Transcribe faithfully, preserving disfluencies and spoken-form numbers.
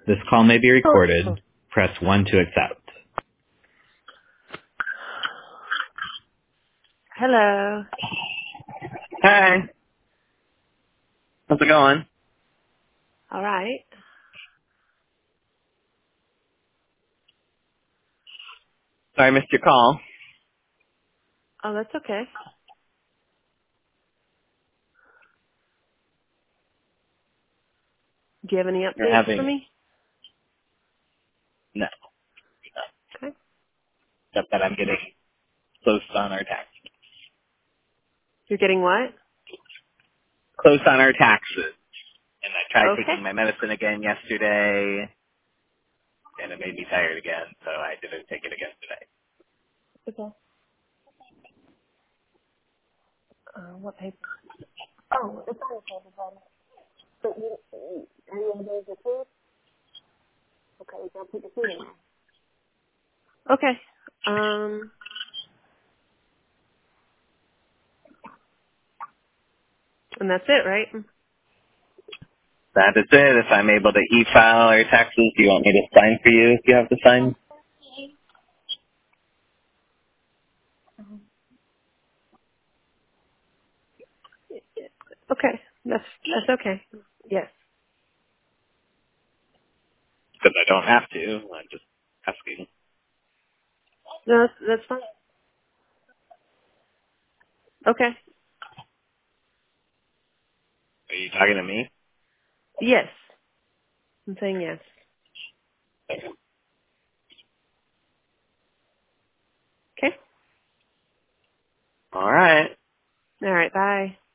This call may be recorded. Press one to accept. Hello. Hi. How's it going? All right. Sorry I missed your call. Oh, that's okay. Do you have any You're updates for having me? no, Okay. except that I'm getting close on our tax. You're getting what? Close on our taxes. And I tried Okay. taking my medicine again yesterday, and it made me tired again, so I didn't take it again today. Okay. Uh, what paper? Oh, it's on the table, buddy. But you, you, any of those are food? Okay, don't put the food in there. Okay. Um, and that's it, right? That is it. If I'm able to e-file our taxes, do you want me to sign for you if you have to sign? Okay. That's that's okay. Yes. Because I don't have to. I'm just asking. No, that's that's fine. Okay. Are you talking to me? Yes. I'm saying yes. Okay. All right. All right. Bye.